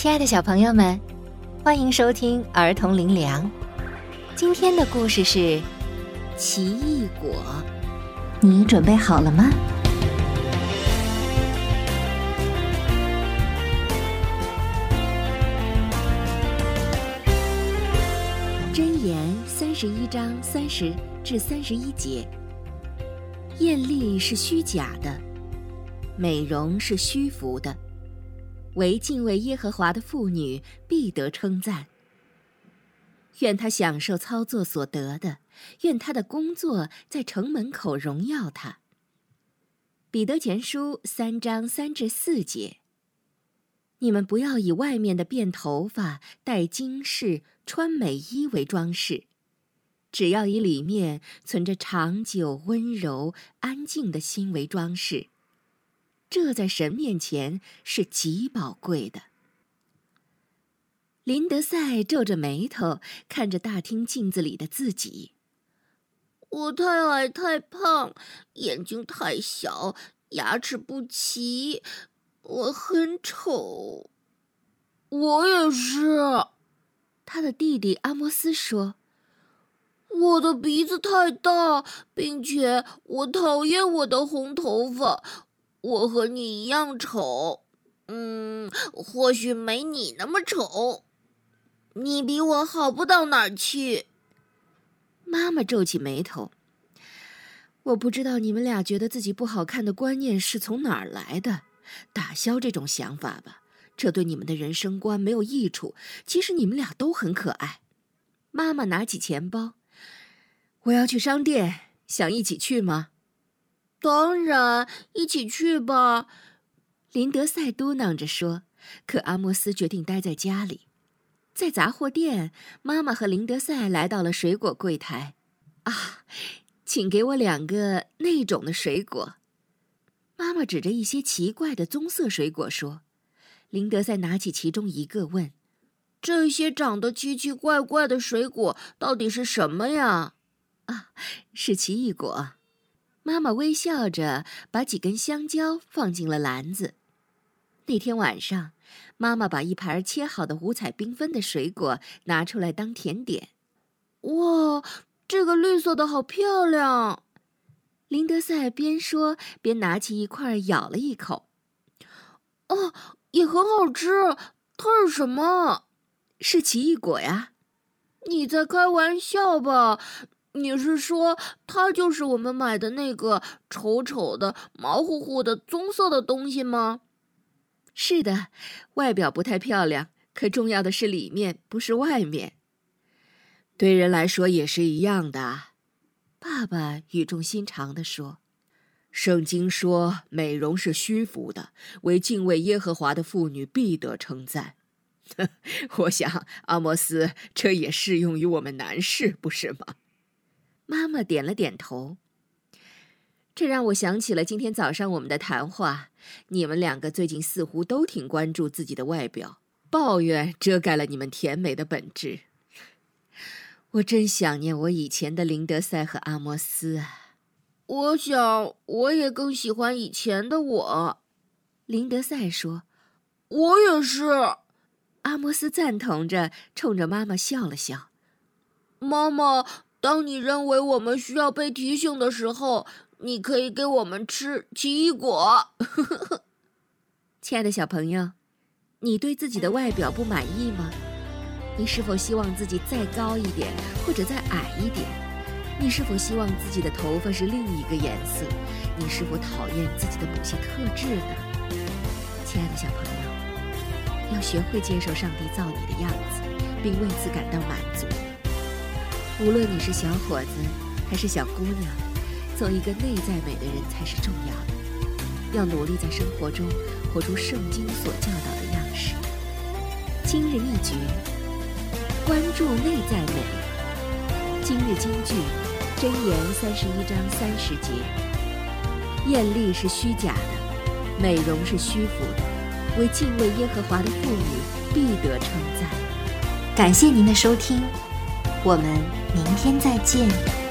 亲爱的小朋友们，欢迎收听儿童灵粮。今天的故事是奇异果，你准备好了吗？箴言31章30至31节：艳丽是虚假的，美容是虚浮的，唯敬畏耶和华的妇女必得称赞。愿她享受操作所得的，愿她的工作在城门口荣耀她。彼得前书3章3至4节：你们不要以外面的辫头发、戴金饰、穿美衣为装饰，只要以里面存着长久、温柔、安静的心为装饰，这在神面前是极宝贵的。林德赛皱着眉头看着大厅镜子里的自己。 我太矮太胖，眼睛太小，牙齿不齐，我很丑。我也是。 他的弟弟阿摩斯说， 我的鼻子太大，并且我讨厌我的红头发，我和你一样丑。或许没你那么丑。你比我好不到哪儿去。 妈妈皱起眉头。我不知道你们俩觉得自己不好看的观念是从哪儿来的，打消这种想法吧，这对你们的人生观没有益处。其实你们俩都很可爱。妈妈拿起钱包，我要去商店，想一起去吗？ 当然，一起去吧。 林德赛嘟囔着说，可阿摩斯决定待在家里。在杂货店，妈妈和林德赛来到了水果柜台。请给我2个那种的水果。妈妈指着一些奇怪的棕色水果说。林德赛拿起其中一个问， 这些长得奇奇怪怪的水果到底是什么呀？ 是奇异果。妈妈微笑着把几根香蕉放进了篮子。那天晚上，妈妈把一盘切好的五彩缤纷的水果拿出来当甜点。 哇，这个绿色的好漂亮！ 林德赛边说边拿起一块咬了一口。 也很好吃。它是什么？ 是奇异果呀。 你在开玩笑吧？你是说它就是我们买的那个丑丑的、毛乎乎的棕色的东西吗？ 是的，外表不太漂亮，可重要的是里面，不是外面。对人来说也是一样的。爸爸语重心长地说，圣经说美容是虚浮的，唯敬畏耶和华的妇女必得称赞。我想阿摩斯，这也适用于我们男士，不是吗？妈妈点了点头。这让我想起了今天早上我们的谈话，你们2个最近似乎都挺关注自己的外表，抱怨遮盖了你们甜美的本质。我真想念我以前的林德赛和阿摩斯啊。 我想我也更喜欢以前的我。 林德赛说。 我也是。 阿摩斯赞同着，冲着妈妈笑了笑。 妈妈，当你认为我们需要被提醒的时候，你可以给我们吃奇异果。 亲爱的小朋友，你对自己的外表不满意吗？你是否希望自己再高一点，或者再矮一点？你是否希望自己的头发是另一个颜色？你是否讨厌自己的某些特质呢？亲爱的小朋友，要学会接受上帝造你的样子，并为此感到满足。无论你是小伙子还是小姑娘，做一个内在美的人才是重要的。要努力在生活中活出圣经所教导的样式。今日一句，关注内在美。今日金句，箴言31章30节：艳丽是虚假的，美容是虚浮的，唯敬畏耶和华的妇女必得称赞。感谢您的收听，我们明天再见。